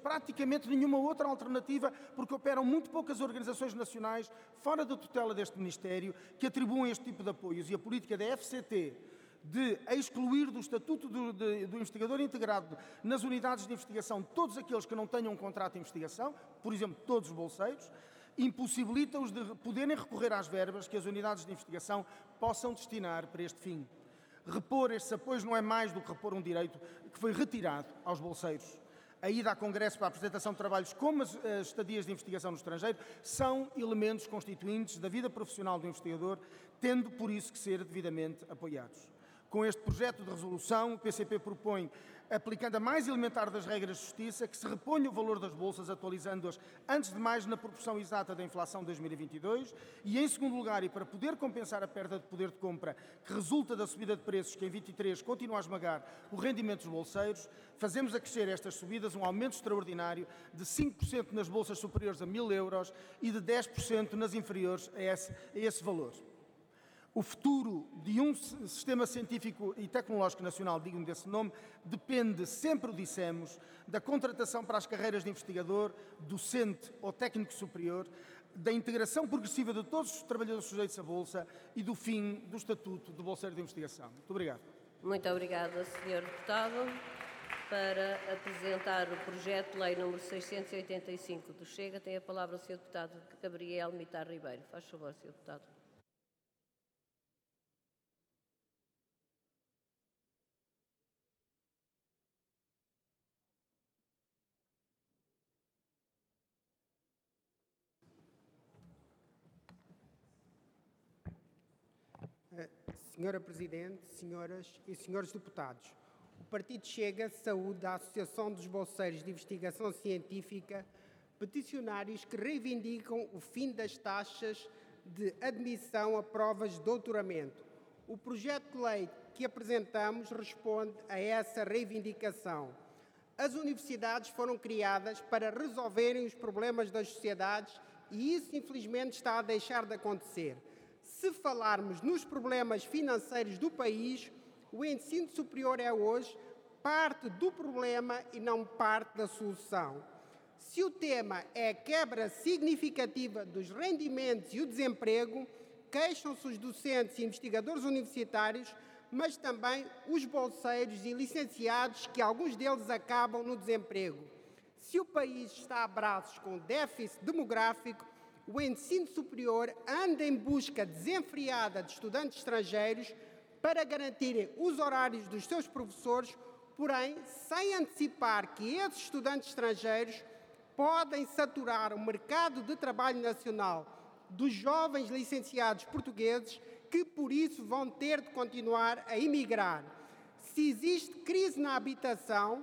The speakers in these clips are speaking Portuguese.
praticamente nenhuma outra alternativa, porque operam muito poucas organizações nacionais fora da tutela deste Ministério que atribuem este tipo de apoios. E a política da FCT de excluir do Estatuto do Investigador Integrado nas unidades de investigação todos aqueles que não tenham um contrato de investigação, por exemplo, todos os bolseiros, impossibilita-os de poderem recorrer às verbas que as unidades de investigação possam destinar para este fim. Repor estes apoios não é mais do que repor um direito que foi retirado aos bolseiros. A ida a congresso para a apresentação de trabalhos como as estadias de investigação no estrangeiro são elementos constituintes da vida profissional do investigador, tendo por isso que ser devidamente apoiados. Com este projeto de resolução, o PCP propõe, aplicando a mais elementar das regras de justiça, que se reponha o valor das bolsas, atualizando-as, antes de mais, na proporção exata da inflação de 2022 e, em segundo lugar, e para poder compensar a perda de poder de compra que resulta da subida de preços que em 23 continua a esmagar o rendimento dos bolseiros, fazemos acrescer estas subidas um aumento extraordinário de 5% nas bolsas superiores a 1.000 euros e de 10% nas inferiores a esse valor. O futuro de um sistema científico e tecnológico nacional digno desse nome depende, sempre o dissemos, da contratação para as carreiras de investigador, docente ou técnico superior, da integração progressiva de todos os trabalhadores sujeitos à Bolsa e do fim do Estatuto do Bolseiro de Investigação. Muito obrigado. Muito obrigada, Sr. Deputado. Para apresentar o projeto de lei número 685 do Chega, tem a palavra o Sr. Deputado Gabriel Mitar Ribeiro. Faz favor, Sr. Deputado. Senhora Presidente, senhoras e senhores deputados, o Partido Chega saúda a Associação dos Bolseiros de Investigação Científica, peticionários que reivindicam o fim das taxas de admissão a provas de doutoramento. O projeto de lei que apresentamos responde a essa reivindicação. As universidades foram criadas para resolverem os problemas das sociedades e isso, infelizmente, está a deixar de acontecer. Se falarmos nos problemas financeiros do país, o ensino superior é hoje parte do problema e não parte da solução. Se o tema é a quebra significativa dos rendimentos e o desemprego, queixam-se os docentes e investigadores universitários, mas também os bolseiros e licenciados, que alguns deles acabam no desemprego. Se o país está a braços com déficit demográfico, o ensino superior anda em busca desenfreada de estudantes estrangeiros para garantirem os horários dos seus professores, porém, sem antecipar que esses estudantes estrangeiros podem saturar o mercado de trabalho nacional dos jovens licenciados portugueses que, por isso, vão ter de continuar a emigrar. Se existe crise na habitação,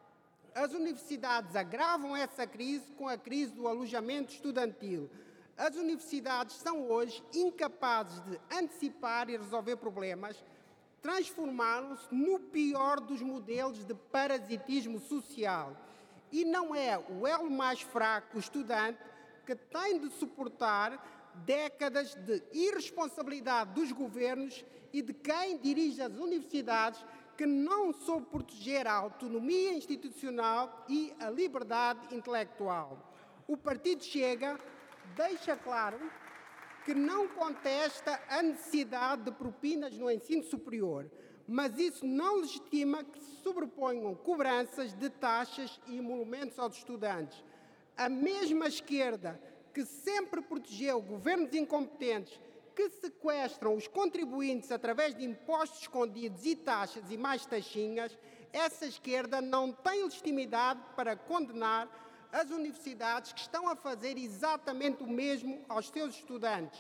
as universidades agravam essa crise com a crise do alojamento estudantil. As universidades são hoje incapazes de antecipar e resolver problemas, transformaram-se no pior dos modelos de parasitismo social. E não é o elo mais fraco, o estudante, que tem de suportar décadas de irresponsabilidade dos governos e de quem dirige as universidades, que não soube proteger a autonomia institucional e a liberdade intelectual. O Partido Chega deixa claro que não contesta a necessidade de propinas no ensino superior, mas isso não legitima que se sobreponham cobranças de taxas e emolumentos aos estudantes. A mesma esquerda que sempre protegeu governos incompetentes que sequestram os contribuintes através de impostos escondidos e taxas e mais taxinhas, essa esquerda não tem legitimidade para condenar as universidades que estão a fazer exatamente o mesmo aos seus estudantes.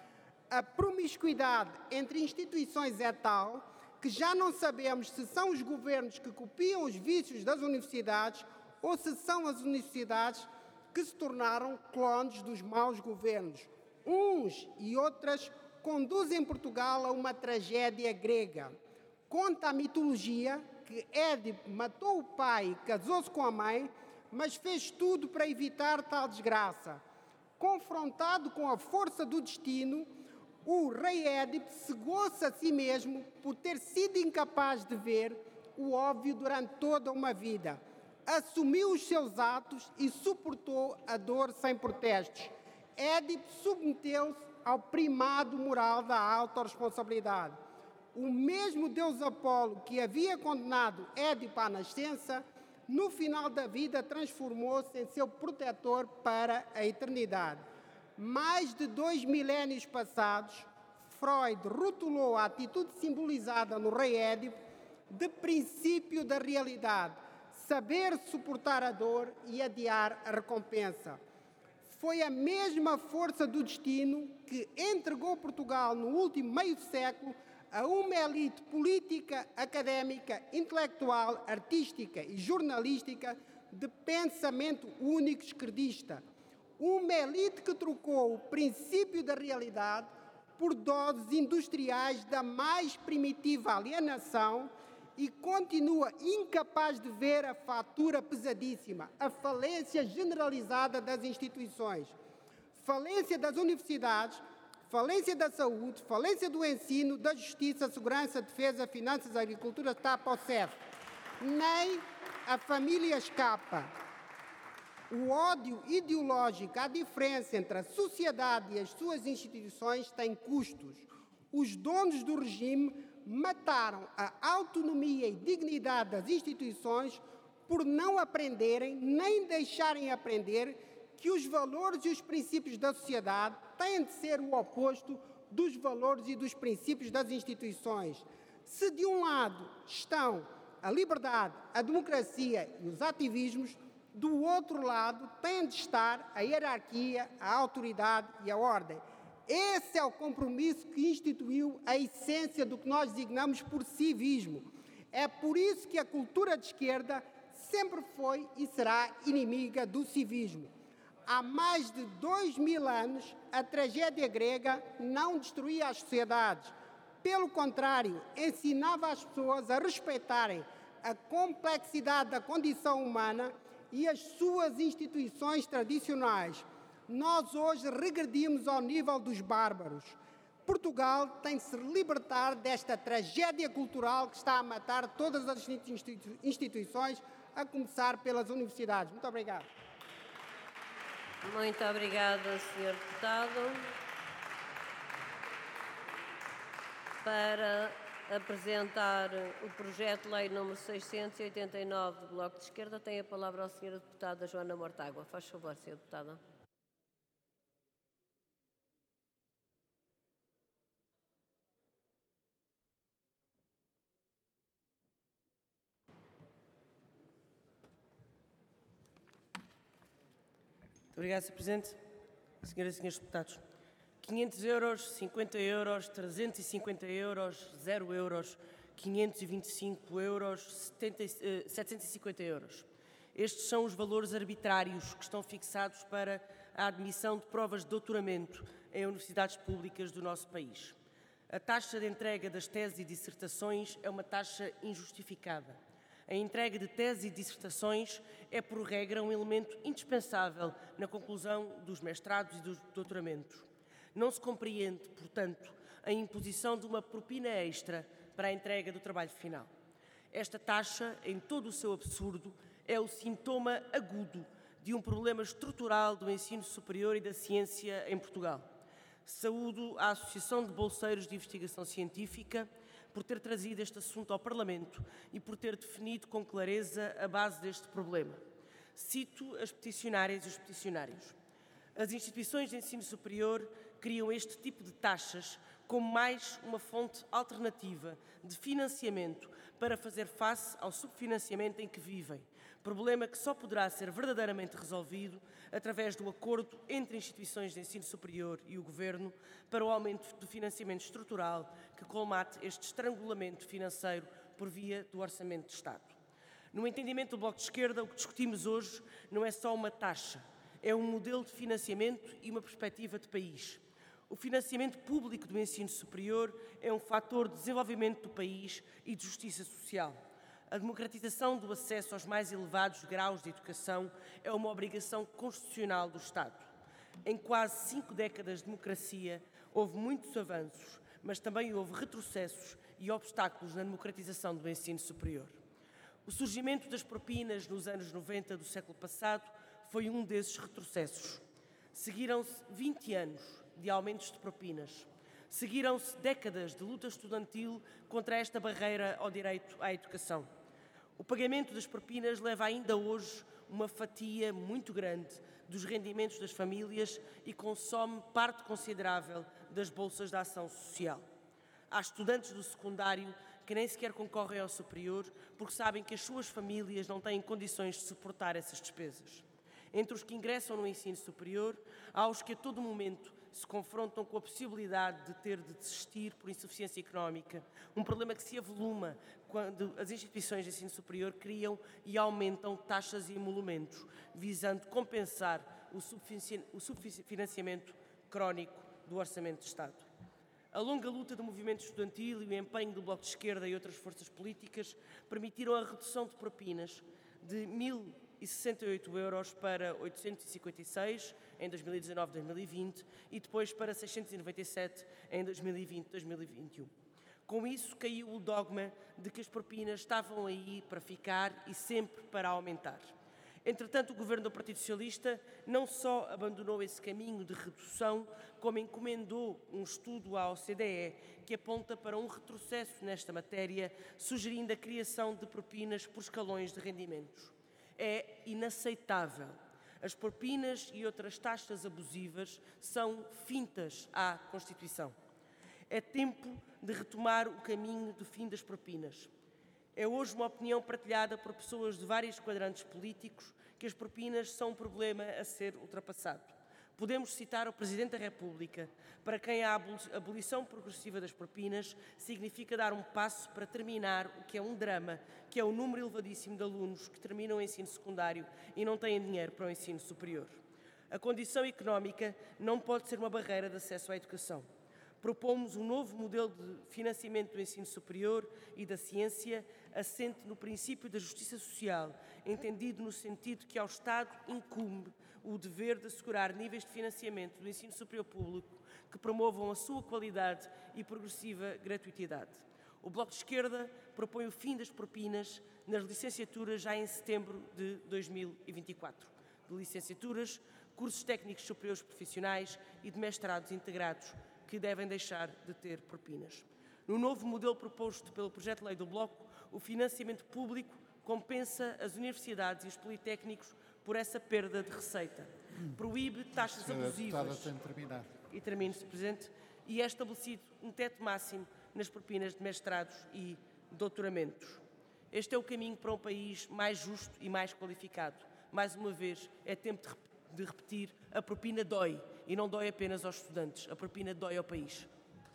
A promiscuidade entre instituições é tal que já não sabemos se são os governos que copiam os vícios das universidades ou se são as universidades que se tornaram clones dos maus governos. Uns e outras conduzem Portugal a uma tragédia grega. Conta a mitologia que Édipo matou o pai e casou-se com a mãe, mas fez tudo para evitar tal desgraça. Confrontado com a força do destino, o rei Édipo cegou-se a si mesmo por ter sido incapaz de ver o óbvio durante toda uma vida. assumiu os seus atos e suportou a dor sem protestos. Édipo submeteu-se ao primado moral da autorresponsabilidade. O mesmo deus Apolo que havia condenado Édipo à nascença, no final da vida transformou-se em seu protetor para a eternidade. Mais de 2 milénios passados, Freud rotulou a atitude simbolizada no rei Édipo de princípio da realidade, saber suportar a dor e adiar a recompensa. Foi a mesma força do destino que entregou Portugal no último meio século a uma elite política, académica, intelectual, artística e jornalística de pensamento único esquerdista. Uma elite que trocou o princípio da realidade por doses industriais da mais primitiva alienação e continua incapaz de ver a fatura pesadíssima, a falência generalizada das instituições, falência das universidades, falência da saúde, falência do ensino, da justiça, segurança, defesa, finanças, agricultura, TAP ou CEF. Nem a família escapa. O ódio ideológico, a diferença entre a sociedade e as suas instituições tem custos. Os donos do regime mataram a autonomia e dignidade das instituições por não aprenderem, nem deixarem aprender que os valores e os princípios da sociedade têm de ser o oposto dos valores e dos princípios das instituições. Se de um lado estão a liberdade, a democracia e os ativismos, do outro lado tem de estar a hierarquia, a autoridade e a ordem. Esse é o compromisso que instituiu a essência do que nós designamos por civismo. É por isso que a cultura de esquerda sempre foi e será inimiga do civismo. Há mais de 2000 anos, a tragédia grega não destruía as sociedades. Pelo contrário, ensinava as pessoas a respeitarem a complexidade da condição humana e as suas instituições tradicionais. Nós hoje regredimos ao nível dos bárbaros. Portugal tem de se libertar desta tragédia cultural que está a matar todas as instituições, a começar pelas universidades. Muito obrigado. Muito obrigada, Sr. Deputado. Para apresentar o projeto de lei número 689 do Bloco de Esquerda, tem a palavra a Sra. Deputada Joana Mortágua. Faz favor, Sra. Deputada. Muito obrigado, Sr. Presidente. Senhoras e senhores deputados, 500 euros, 50 euros, 350 euros, 0 euros, 525 euros, 750 euros. Estes são os valores arbitrários que estão fixados para a admissão de provas de doutoramento em universidades públicas do nosso país. A taxa de entrega das teses e dissertações é uma taxa injustificada. A entrega de teses e dissertações é, por regra, um elemento indispensável na conclusão dos mestrados e dos doutoramentos. Não se compreende, portanto, a imposição de uma propina extra para a entrega do trabalho final. Esta taxa, em todo o seu absurdo, é o sintoma agudo de um problema estrutural do ensino superior e da ciência em Portugal. Saúdo a Associação de Bolseiros de Investigação Científica por ter trazido este assunto ao Parlamento e por ter definido com clareza a base deste problema. Cito as peticionárias e os peticionários. As instituições de ensino superior criam este tipo de taxas como mais uma fonte alternativa de financiamento para fazer face ao subfinanciamento em que vivem, problema que só poderá ser verdadeiramente resolvido através do acordo entre instituições de ensino superior e o Governo para o aumento do financiamento estrutural que colmate este estrangulamento financeiro por via do Orçamento de Estado. No entendimento do Bloco de Esquerda, o que discutimos hoje não é só uma taxa, é um modelo de financiamento e uma perspectiva de país. O financiamento público do ensino superior é um fator de desenvolvimento do país e de justiça social. A democratização do acesso aos mais elevados graus de educação é uma obrigação constitucional do Estado. Em quase 5 décadas de democracia, houve muitos avanços, mas também houve retrocessos e obstáculos na democratização do ensino superior. O surgimento das propinas nos anos 90 do século passado foi um desses retrocessos. Seguiram-se 20 anos de aumentos de propinas. Seguiram-se décadas de luta estudantil contra esta barreira ao direito à educação. O pagamento das propinas leva ainda hoje uma fatia muito grande dos rendimentos das famílias e consome parte considerável das bolsas de ação social. Há estudantes do secundário que nem sequer concorrem ao superior porque sabem que as suas famílias não têm condições de suportar essas despesas. Entre os que ingressam no ensino superior, há os que a todo momento se confrontam com a possibilidade de ter de desistir por insuficiência económica, um problema que se avoluma quando as instituições de ensino superior criam e aumentam taxas e emolumentos, visando compensar o subfinanciamento crónico do Orçamento de Estado. A longa luta do movimento estudantil e o empenho do Bloco de Esquerda e outras forças políticas permitiram a redução de propinas de 1.068 euros para 856 em 2019-2020 e depois para 697 em 2020-2021. Com isso, caiu o dogma de que as propinas estavam aí para ficar e sempre para aumentar. Entretanto, o governo do Partido Socialista não só abandonou esse caminho de redução, como encomendou um estudo à OCDE que aponta para um retrocesso nesta matéria, sugerindo a criação de propinas por escalões de rendimentos. É inaceitável. As propinas e outras taxas abusivas são fintas à Constituição. É tempo de retomar o caminho do fim das propinas. É hoje uma opinião partilhada por pessoas de vários quadrantes políticos que as propinas são um problema a ser ultrapassado. Podemos citar o Presidente da República, para quem a abolição progressiva das propinas significa dar um passo para terminar o que é um drama, que é o número elevadíssimo de alunos que terminam o ensino secundário e não têm dinheiro para o ensino superior. A condição económica não pode ser uma barreira de acesso à educação. Propomos um novo modelo de financiamento do ensino superior e da ciência assente no princípio da justiça social, entendido no sentido que ao Estado incumbe o dever de assegurar níveis de financiamento do ensino superior público que promovam a sua qualidade e progressiva gratuitidade. O Bloco de Esquerda propõe o fim das propinas nas licenciaturas já em setembro de 2024. De licenciaturas, cursos técnicos superiores profissionais e de mestrados integrados, que devem deixar de ter propinas. No novo modelo proposto pelo projeto de lei do Bloco, o financiamento público compensa as universidades e os politécnicos por essa perda de receita. Proíbe taxas abusivas. Tem de terminar. E termino, Sr. Presidente. E é estabelecido um teto máximo nas propinas de mestrados e doutoramentos. Este é o caminho para um país mais justo e mais qualificado. Mais uma vez, é tempo de repetir: a propina dói, e não dói apenas aos estudantes, a propina dói ao país.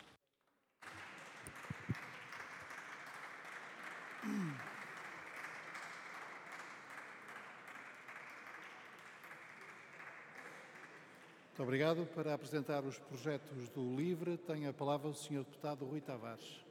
Muito obrigado. Para apresentar os projetos do LIVRE, tem a palavra o Sr. Deputado Rui Tavares.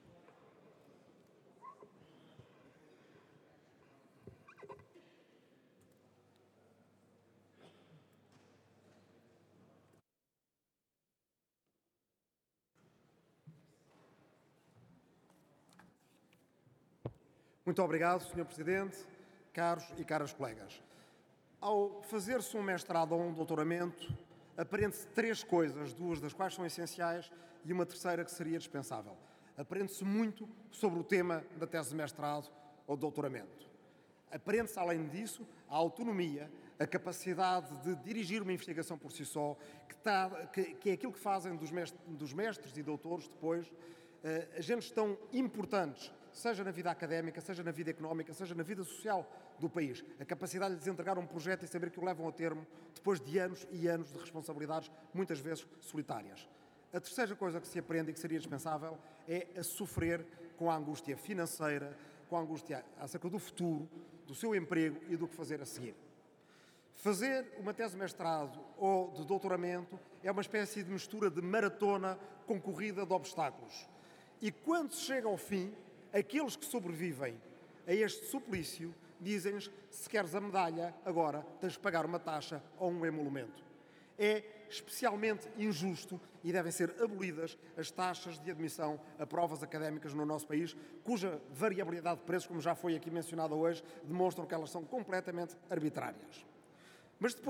Muito obrigado, Sr. Presidente, caros e caras colegas. Ao fazer-se um mestrado ou um doutoramento, aprende-se três coisas, duas das quais são essenciais e uma terceira que seria dispensável. Aprende-se muito sobre o tema da tese de mestrado ou doutoramento. Aprende-se, além disso, a autonomia, a capacidade de dirigir uma investigação por si só, que é aquilo que fazem dos mestres e doutores depois agentes tão importantes, seja na vida académica, seja na vida económica, seja na vida social do país. A capacidade de lhes entregar um projeto e saber que o levam a termo depois de anos e anos de responsabilidades, muitas vezes solitárias. A terceira coisa que se aprende e que seria dispensável é a sofrer com a angústia financeira, com a angústia acerca do futuro, do seu emprego e do que fazer a seguir. Fazer uma tese de mestrado ou de doutoramento é uma espécie de mistura de maratona com corrida de obstáculos. E quando se chega ao fim, aqueles que sobrevivem a este suplício dizem-nos: se queres a medalha, agora tens de pagar uma taxa ou um emolumento. É especialmente injusto e devem ser abolidas as taxas de admissão a provas académicas no nosso país, cuja variabilidade de preços, como já foi aqui mencionada hoje, demonstram que elas são completamente arbitrárias. Mas depois